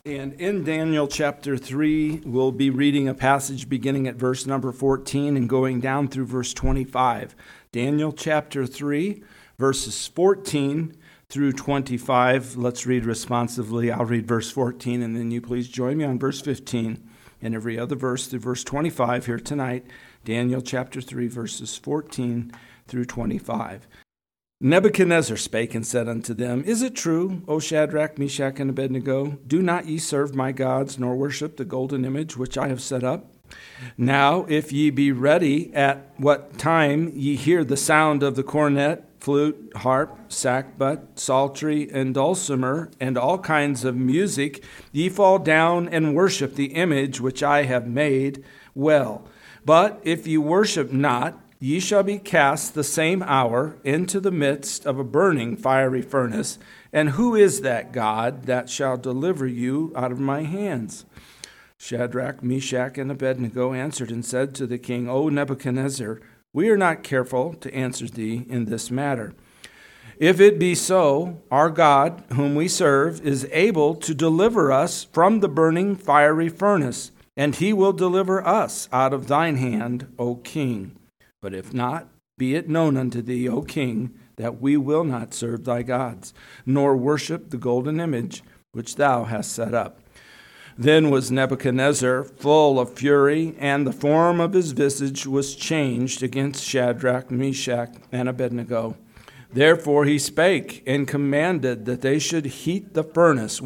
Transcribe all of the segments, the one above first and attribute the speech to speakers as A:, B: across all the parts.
A: And in Daniel chapter 3, we'll be reading a passage beginning at verse number 14 and going down through verse 25. Daniel chapter 3, verses 14 through 25. Let's read responsively. I'll read verse 14, and then you please join me on verse 15 and every other verse through verse 25 here tonight. Daniel chapter 3, verses 14 through 25. Nebuchadnezzar spake and said unto them, Is it true, O Shadrach, Meshach, and Abednego? Do not ye serve my gods, nor worship the golden image which I have set up? Now, if ye be ready, at what time ye hear the sound of the cornet, flute, harp, sackbut, psaltery, and dulcimer, and all kinds of music, ye fall down and worship the image which I have made, well. But if ye worship not, ye shall be cast the same hour into the midst of a burning fiery furnace. And who is that God that shall deliver you out of my hands? Shadrach, Meshach, and Abednego answered and said to the king, O Nebuchadnezzar, we are not careful to answer thee in this matter. If it be so, our God, whom we serve, is able to deliver us from the burning fiery furnace, and he will deliver us out of thine hand, O king. But if not, be it known unto thee, O king, that we will not serve thy gods, nor worship the golden image which thou hast set up. Then was Nebuchadnezzar full of fury, and the form of his visage was changed against Shadrach, Meshach, and Abednego. Therefore he spake and commanded that they should heat the furnace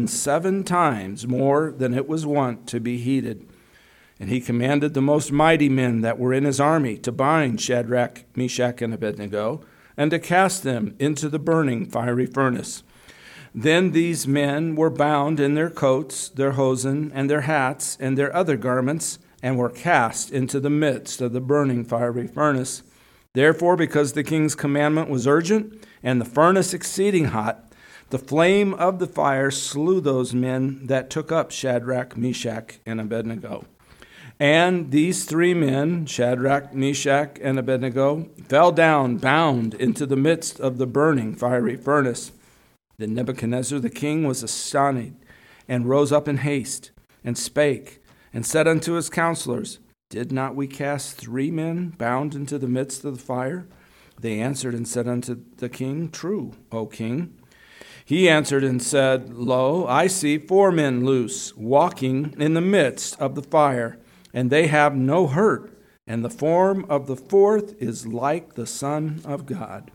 A: 7 times more than it was wont to be heated. And he commanded the most mighty men that were in his army to bind Shadrach, Meshach, and Abednego, and to cast them into the burning fiery furnace. Then these men were bound in their coats, their hosen, and their hats, and their other garments, and were cast into the midst of the burning fiery furnace. Therefore, because the king's commandment was urgent, and the furnace exceeding hot, the flame of the fire slew those men that took up Shadrach, Meshach, and Abednego. And these 3 men, Shadrach, Meshach, and Abednego, fell down bound into the midst of the burning fiery furnace. Then Nebuchadnezzar the king was astonished, and rose up in haste, and spake, and said unto his counselors, Did not we cast 3 men bound into the midst of the fire? They answered and said unto the king, True, O king. He answered and said, Lo, I see 4 men loose, walking in the midst of the fire, and they have no hurt, and the form of the 4th is like the Son of God.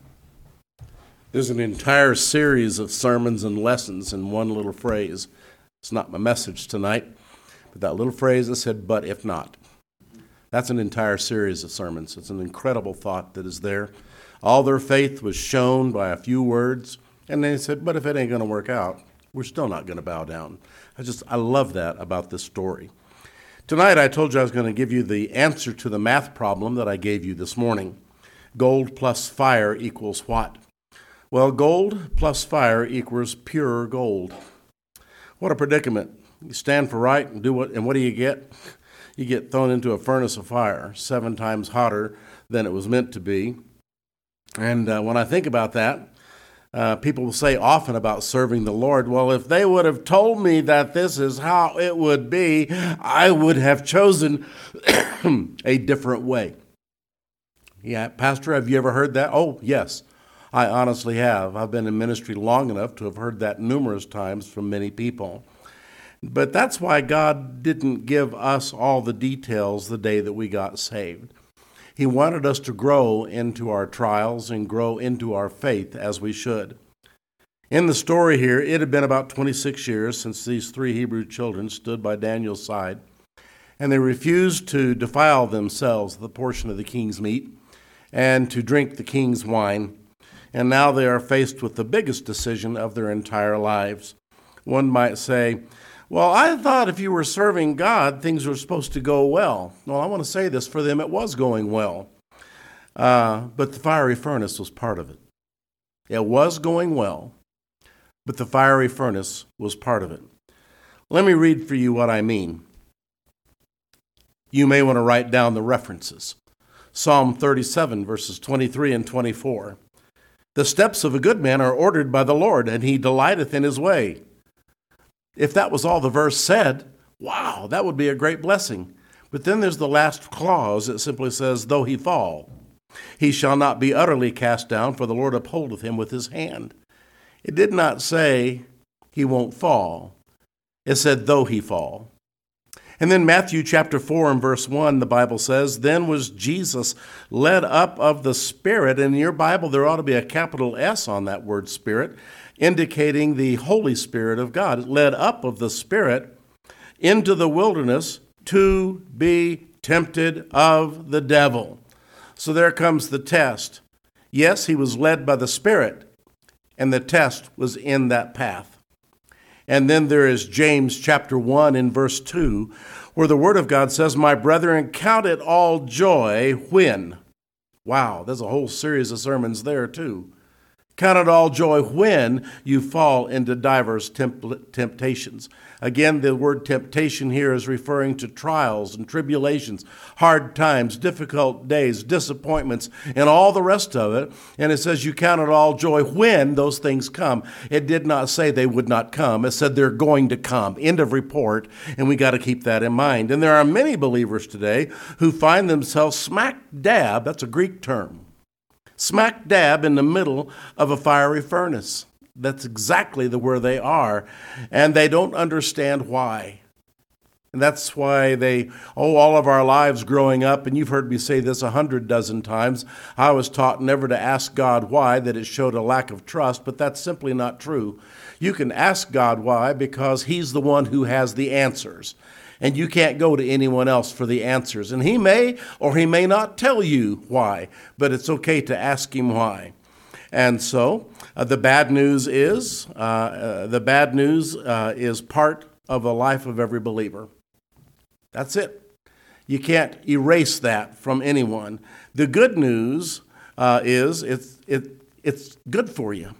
B: There's an entire series of sermons and lessons in one little phrase. It's not my message tonight, but that little phrase that said, but if not. That's an entire series of sermons. It's an incredible thought that is there. All their faith was shown by a few words, and they said, but if it ain't going to work out, we're still not going to bow down. I love that about this story. Tonight I told you I was going to give you the answer to the math problem that I gave you this morning. Gold plus fire equals what? Well, gold plus fire equals pure gold. What a predicament. You stand for right and what do you get? You get thrown into a furnace of fire, 7 times hotter than it was meant to be. And when I think about that, people will say often about serving the Lord, well, if they would have told me that this is how it would be, I would have chosen a different way. Yeah, Pastor, have you ever heard that? Oh, yes, I honestly have. I've been in ministry long enough to have heard that numerous times from many people. But that's why God didn't give us all the details the day that we got saved. He wanted us to grow into our trials and grow into our faith as we should. In the story here, it had been about 26 years since these 3 Hebrew children stood by Daniel's side, and they refused to defile themselves the portion of the king's meat and to drink the king's wine. And now they are faced with the biggest decision of their entire lives. One might say, well, I thought if you were serving God, things were supposed to go well. Well, I want to say this, for them it was going well. But the fiery furnace was part of it. It was going well, but the fiery furnace was part of it. Let me read for you what I mean. You may want to write down the references. Psalm 37, verses 23 and 24. The steps of a good man are ordered by the Lord, and he delighteth in his way. if that was all the verse said, wow, that would be a great blessing. But then there's the last clause. It simply says, though he fall, he shall not be utterly cast down, for the Lord upholdeth him with his hand. It did not say he won't fall. It said, though he fall. And then Matthew chapter 4 and verse 1, the Bible says, then was Jesus led up of the Spirit. And in your Bible, there ought to be a capital S on that word Spirit, indicating the Holy Spirit of God. Led up of the Spirit into the wilderness to be tempted of the devil. So there comes the test. Yes, he was led by the Spirit, and the test was in that path. And then there is James chapter 1 in verse 2, where the Word of God says, my brethren, count it all joy when. Wow, there's a whole series of sermons there too. Count it all joy when you fall into diverse temptations. Again, the word temptation here is referring to trials and tribulations, hard times, difficult days, disappointments, and all the rest of it. And it says you count it all joy when those things come. It did not say they would not come. It said they're going to come. End of report. And we got to keep that in mind. And there are many believers today who find themselves smack dab, that's a Greek term, smack dab in the middle of a fiery furnace. That's exactly where they are, and they don't understand why. And that's why all of our lives growing up, and you've heard me say this 100 dozen times, I was taught never to ask God why, that it showed a lack of trust, but that's simply not true. You can ask God why because He's the one who has the answers. And you can't go to anyone else for the answers. And He may or He may not tell you why, but it's okay to ask Him why. And so the bad news is part of the life of every believer. That's it. You can't erase that from anyone. The good news is it's good for you.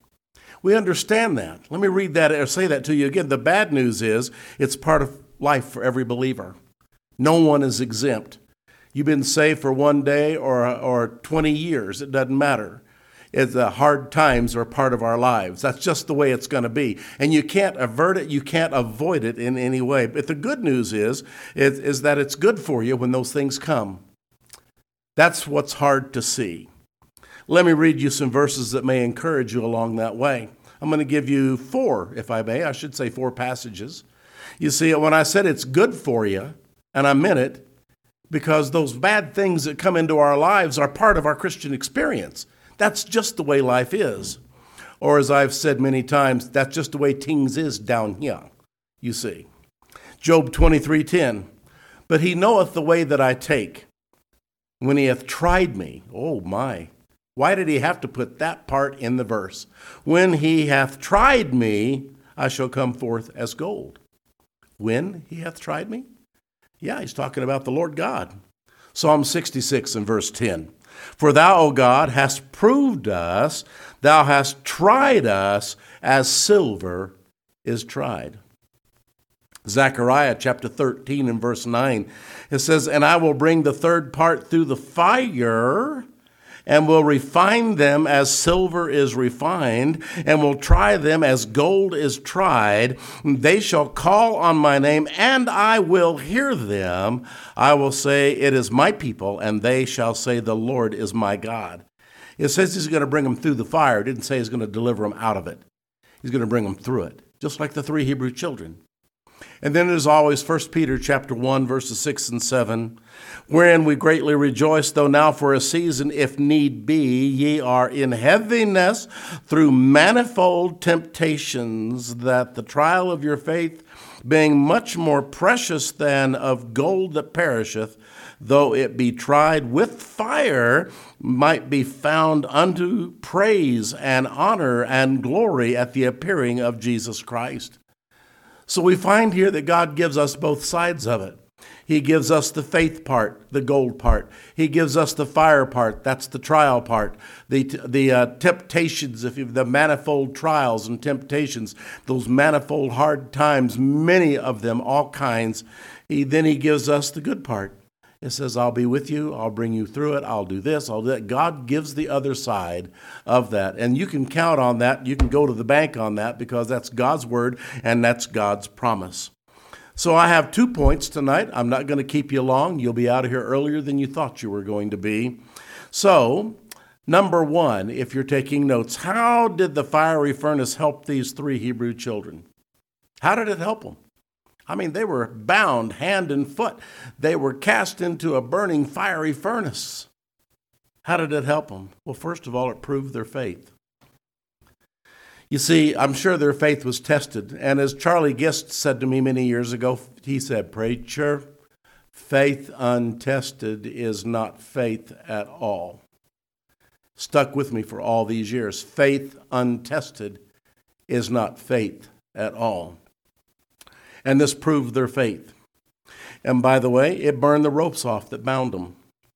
B: We understand that. Let me read that or say that to you again. The bad news is it's part of life for every believer. No one is exempt. You've been saved for one day or 20 years. It doesn't matter. Hard times are part of our lives. That's just the way it's going to be. And you can't avert it. You can't avoid it in any way. But the good news is that it's good for you when those things come. That's what's hard to see. Let me read you some verses that may encourage you along that way. I'm going to give you four, if I may. I should say four passages. You see, when I said it's good for you, and I meant it, because those bad things that come into our lives are part of our Christian experience. That's just the way life is. Or as I've said many times, that's just the way things is down here, you see. Job 23:10, but He knoweth the way that I take. When He hath tried me, oh my. Why did He have to put that part in the verse? When He hath tried me, I shall come forth as gold. When He hath tried me? Yeah, He's talking about the Lord God. Psalm 66 and verse 10. For Thou, O God, hast proved us, Thou hast tried us as silver is tried. Zechariah chapter 13 and verse 9, it says, and I will bring the third part through the fire, and will refine them as silver is refined, and will try them as gold is tried. They shall call on my name, and I will hear them. I will say, it is my people, and they shall say, the Lord is my God. It says He's going to bring them through the fire. It didn't say He's going to deliver them out of it. He's going to bring them through it, just like the three Hebrew children. And then there's always 1 Peter chapter 1, verses 6 and 7, wherein we greatly rejoice, though now for a season, if need be, ye are in heaviness through manifold temptations, that the trial of your faith, being much more precious than of gold that perisheth, though it be tried with fire, might be found unto praise and honor and glory at the appearing of Jesus Christ. So we find here that God gives us both sides of it. He gives us the faith part, the gold part. He gives us the fire part, that's the trial part. The temptations, the manifold trials and temptations, those manifold hard times, many of them, all kinds. Then He gives us the good part. It says, I'll be with you, I'll bring you through it, I'll do this, I'll do that. God gives the other side of that. And you can count on that. You can go to the bank on that because that's God's word and that's God's promise. So I have 2 points tonight. I'm not going to keep you long. You'll be out of here earlier than you thought you were going to be. So, number 1, if you're taking notes, how did the fiery furnace help these 3 Hebrew children? How did it help them? I mean, they were bound hand and foot. They were cast into a burning fiery furnace. How did it help them? Well, first of all, it proved their faith. You see, I'm sure their faith was tested. And as Charlie Gist said to me many years ago, he said, "Preacher, faith untested is not faith at all." Stuck with me for all these years. Faith untested is not faith at all. And this proved their faith. And by the way, it burned the ropes off that bound them.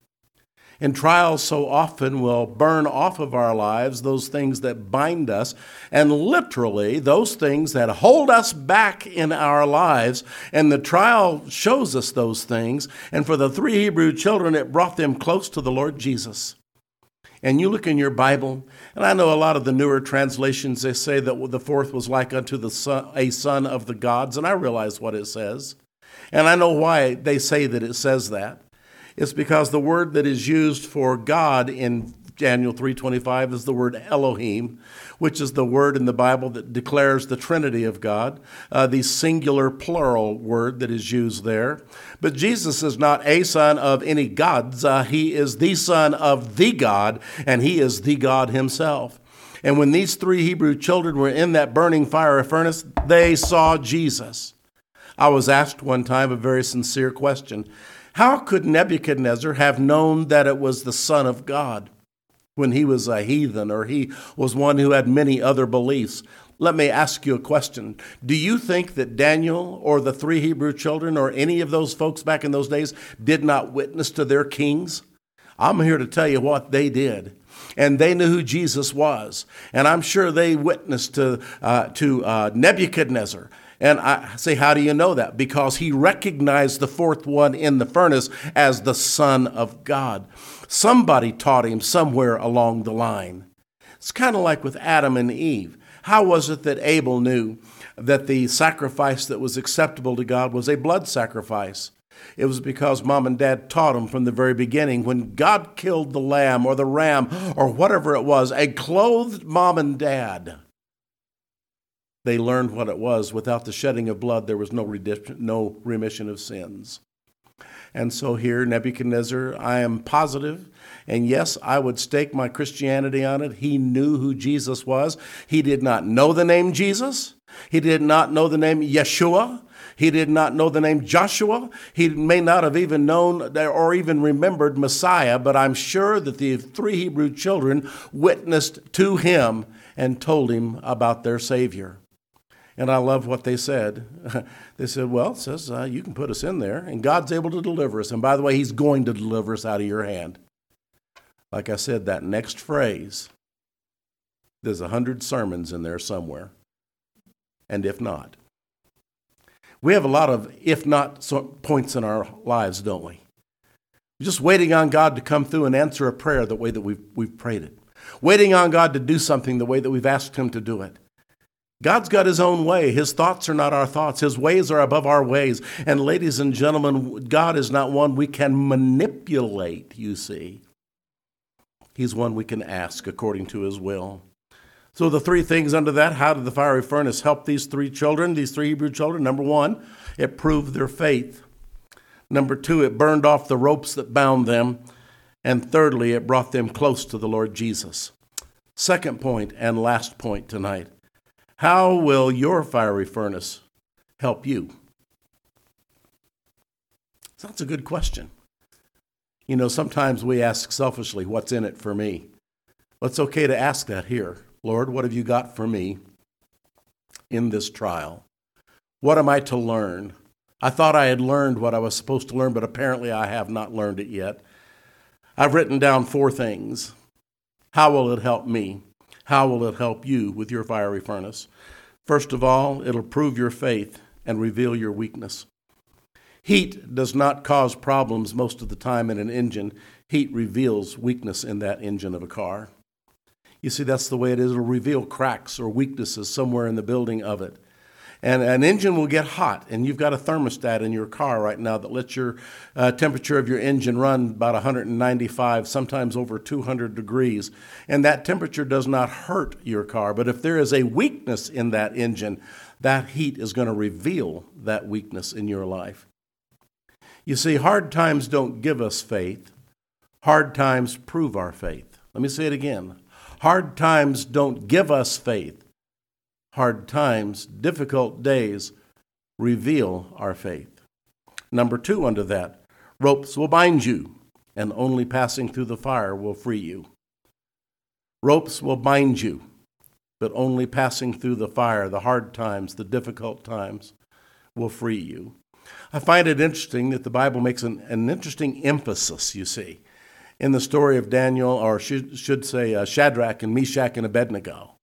B: And trials so often will burn off of our lives those things that bind us, and literally those things that hold us back in our lives. And the trial shows us those things. And for the 3 Hebrew children, it brought them close to the Lord Jesus. And you look in your Bible, and I know a lot of the newer translations, they say that the fourth was like unto a son of the gods, and I realize what it says. And I know why they say that it says that. It's because the word that is used for God in Daniel 3:25 is the word Elohim, which is the word in the Bible that declares the Trinity of God, the singular plural word that is used there. But Jesus is not a son of any gods. He is the son of the God, and he is the God himself. And when these 3 Hebrew children were in that burning fire furnace, they saw Jesus. I was asked one time a very sincere question. How could Nebuchadnezzar have known that it was the Son of God when he was a heathen or he was one who had many other beliefs? Let me ask you a question. Do you think that Daniel or the 3 Hebrew children or any of those folks back in those days did not witness to their kings? I'm here to tell you what they did. And they knew who Jesus was. And I'm sure they witnessed to Nebuchadnezzar. And I say, how do you know that? Because he recognized the fourth one in the furnace as the Son of God. Somebody taught him somewhere along the line. It's kind of like with Adam and Eve. How was it that Abel knew that the sacrifice that was acceptable to God was a blood sacrifice? It was because mom and dad taught him from the very beginning. When God killed the lamb or the ram or whatever it was, a clothed mom and dad, they learned what it was. Without the shedding of blood, there was no remission of sins. And so here, Nebuchadnezzar, I am positive, and yes, I would stake my Christianity on it. He knew who Jesus was. He did not know the name Jesus. He did not know the name Yeshua. He did not know the name Joshua. He may not have even known or even remembered Messiah, but I'm sure that the 3 Hebrew children witnessed to him and told him about their Savior. And I love what they said. They said, well, it says you can put us in there, and God's able to deliver us. And by the way, he's going to deliver us out of your hand. Like I said, that next phrase, there's 100 sermons in there somewhere. And if not. We have a lot of if not points in our lives, don't we? We're just waiting on God to come through and answer a prayer the way that we've prayed it. Waiting on God to do something the way that we've asked him to do it. God's got his own way. His thoughts are not our thoughts. His ways are above our ways. And ladies and gentlemen, God is not one we can manipulate, you see. He's one we can ask according to his will. So the 3 things under that, how did the fiery furnace help these 3 children, these 3 Hebrew children? Number 1, it proved their faith. Number 2, it burned off the ropes that bound them. And thirdly, it brought them close to the Lord Jesus. Second point and last point tonight. How will your fiery furnace help you? That's a good question. You know, sometimes we ask selfishly, what's in it for me? Well, it's okay to ask that here. Lord, what have you got for me in this trial? What am I to learn? I thought I had learned what I was supposed to learn, but apparently I have not learned it yet. I've written down 4 things. How will it help me? How will it help you with your fiery furnace? First of all, it'll prove your faith and reveal your weakness. Heat does not cause problems most of the time in an engine. Heat reveals weakness in that engine of a car. You see, that's the way it is. It'll reveal cracks or weaknesses somewhere in the building of it. And an engine will get hot, and you've got a thermostat in your car right now that lets your temperature of your engine run about 195, sometimes over 200 degrees. And that temperature does not hurt your car. But if there is a weakness in that engine, that heat is going to reveal that weakness in your life. You see, hard times don't give us faith. Hard times prove our faith. Let me say it again. Hard times don't give us faith. Hard times, difficult days, reveal our faith. Number 2 under that, ropes will bind you, and only passing through the fire will free you. Ropes will bind you, but only passing through the fire, the hard times, the difficult times, will free you. I find it interesting that the Bible makes an interesting emphasis, you see, in the story of Daniel, or should say Shadrach and Meshach and Abednego.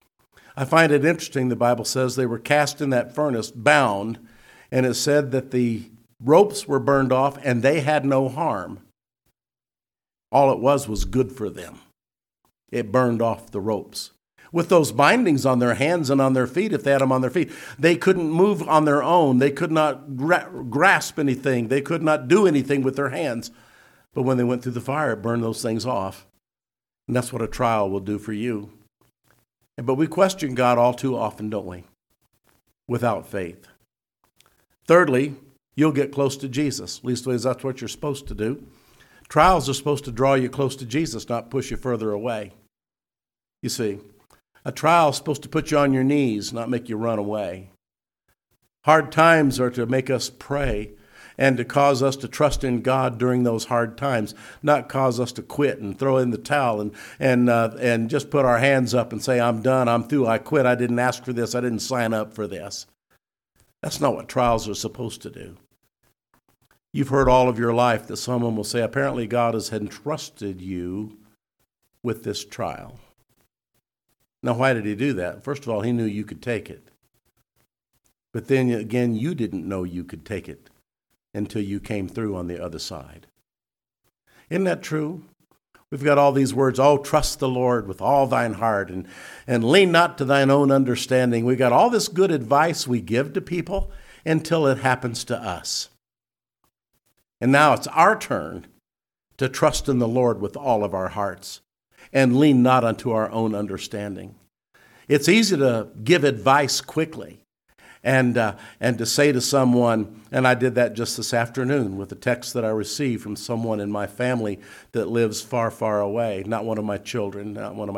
B: I find it interesting, the Bible says they were cast in that furnace, bound, and it said that the ropes were burned off and they had no harm. All it was good for them. It burned off the ropes. With those bindings on their hands and on their feet, if they had them on their feet, they couldn't move on their own. They could not grasp anything. They could not do anything with their hands. But when they went through the fire, it burned those things off. And that's what a trial will do for you. But we question God all too often, don't we? Without faith. Thirdly, you'll get close to Jesus. At least that's what you're supposed to do. Trials are supposed to draw you close to Jesus, not push you further away. You see, a trial is supposed to put you on your knees, not make you run away. Hard times are to make us pray and to cause us to trust in God during those hard times, not cause us to quit and throw in the towel and just put our hands up and say, I'm done, I'm through, I quit, I didn't ask for this, I didn't sign up for this. That's not what trials are supposed to do. You've heard all of your life that someone will say, apparently God has entrusted you with this trial. Now, why did he do that? First of all, he knew you could take it. But then again, you didn't know you could take it until you came through on the other side. Isn't that true? We've got all these words, oh, trust the Lord with all thine heart and lean not to thine own understanding. We got all this good advice we give to people until it happens to us. And now it's our turn to trust in the Lord with all of our hearts and lean not unto our own understanding. It's easy to give advice quickly. And to say to someone, and I did that just this afternoon with a text that I received from someone in my family that lives far, far away, not one of my children,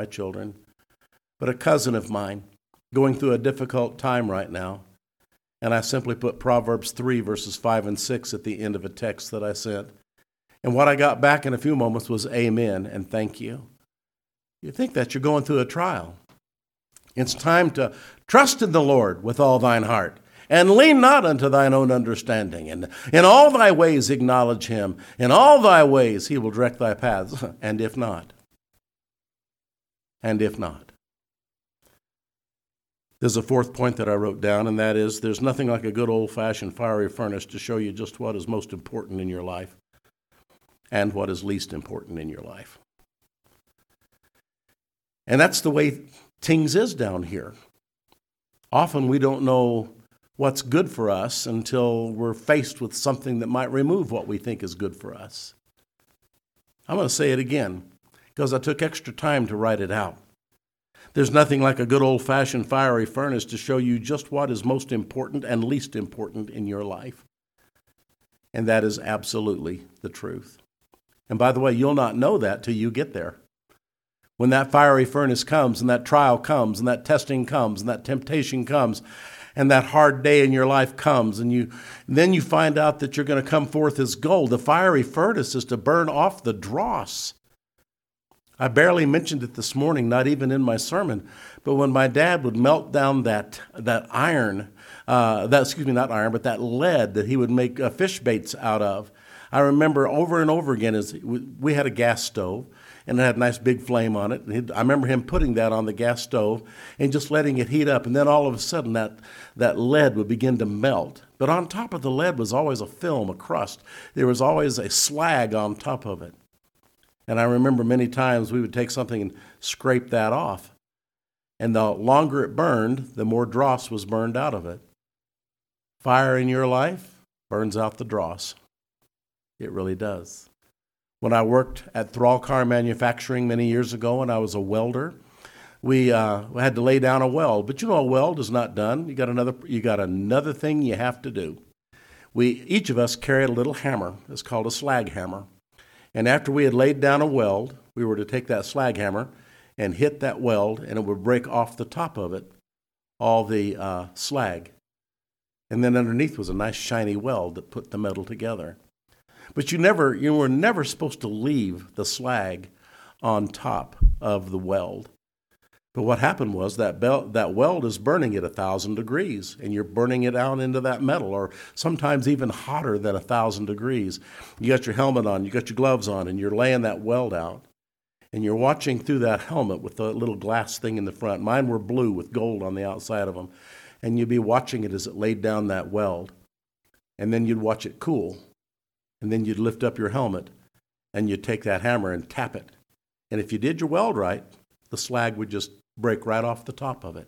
B: but a cousin of mine going through a difficult time right now. And I simply put Proverbs 3, verses 5 and 6 at the end of a text that I sent. And what I got back in a few moments was amen and thank you. You think that you're going through a trial. It's time to trust in the Lord with all thine heart, and lean not unto thine own understanding. And in all thy ways acknowledge him. In all thy ways he will direct thy paths. And if not, There's a fourth point that I wrote down, and that is there's nothing like a good old-fashioned fiery furnace to show you just what is most important in your life and what is least important in your life. And that's the way things is down here. Often we don't know what's good for us until we're faced with something that might remove what we think is good for us. I'm going to say it again because I took extra time to write it out. There's nothing like a good old-fashioned fiery furnace to show you just what is most important and least important in your life. And that is absolutely the truth. And by the way, you'll not know that till you get there. When that fiery furnace comes and that trial comes and that testing comes and that temptation comes and that hard day in your life comes and then you find out that you're going to come forth as gold. The fiery furnace is to burn off the dross. I barely mentioned it this morning, not even in my sermon, but when my dad would melt down that iron, that lead that he would make fish baits out of, I remember over and over again, as we had a gas stove, and it had a nice big flame on it. And I remember him putting that on the gas stove and just letting it heat up, and then all of a sudden that lead would begin to melt. But on top of the lead was always a film, a crust. There was always a slag on top of it. And I remember many times we would take something and scrape that off. And the longer it burned, the more dross was burned out of it. Fire in your life burns out the dross. It really does. When I worked at Thrallcar Manufacturing many years ago and I was a welder, we had to lay down a weld. But you know, a weld is not done. You got another thing you have to do. Each of us carried a little hammer. It's called a slag hammer. And after we had laid down a weld, we were to take that slag hammer and hit that weld, and it would break off the top of it, all the slag. And then underneath was a nice shiny weld that put the metal together. But you were never supposed to leave the slag on top of the weld. But what happened was that weld is burning at 1,000 degrees, and you're burning it out into that metal, or sometimes even hotter than 1,000 degrees. You got your helmet on, you got your gloves on, and you're laying that weld out. And you're watching through that helmet with the little glass thing in the front. Mine were blue with gold on the outside of them. And you'd be watching it as it laid down that weld. And then you'd watch it cool. And then you'd lift up your helmet, and you'd take that hammer and tap it. And if you did your weld right, the slag would just break right off the top of it.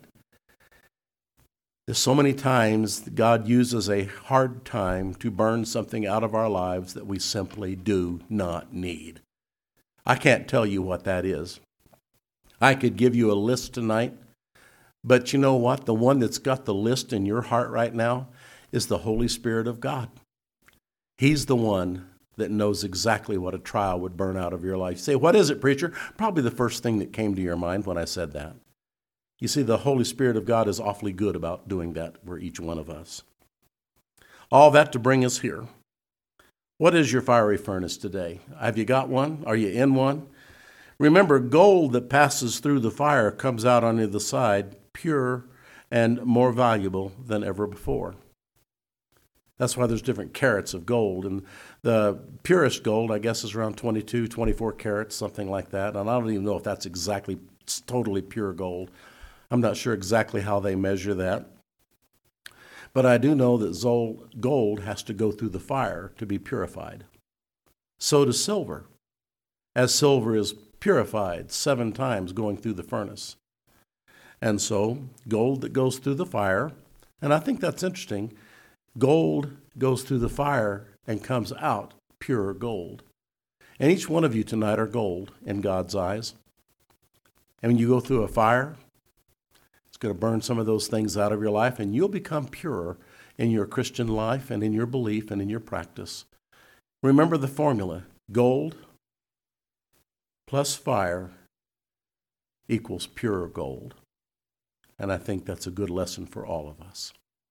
B: There's so many times that God uses a hard time to burn something out of our lives that we simply do not need. I can't tell you what that is. I could give you a list tonight, but you know what? The one that's got the list in your heart right now is the Holy Spirit of God. He's the one that knows exactly what a trial would burn out of your life. You say, what is it, preacher? Probably the first thing that came to your mind when I said that. You see, the Holy Spirit of God is awfully good about doing that for each one of us. All that to bring us here. What is your fiery furnace today? Have you got one? Are you in one? Remember, gold that passes through the fire comes out on the other side pure and more valuable than ever before. That's why there's different carats of gold. And the purest gold, I guess, is around 22, 24 carats, something like that. And I don't even know if that's exactly totally pure gold. I'm not sure exactly how they measure that. But I do know that gold has to go through the fire to be purified. So does silver, as silver is purified 7 times going through the furnace. And so gold that goes through the fire, and I think that's interesting, gold goes through the fire and comes out pure gold. And each one of you tonight are gold in God's eyes. And when you go through a fire, it's going to burn some of those things out of your life, and you'll become purer in your Christian life and in your belief and in your practice. Remember the formula. Gold plus fire equals pure gold. And I think that's a good lesson for all of us.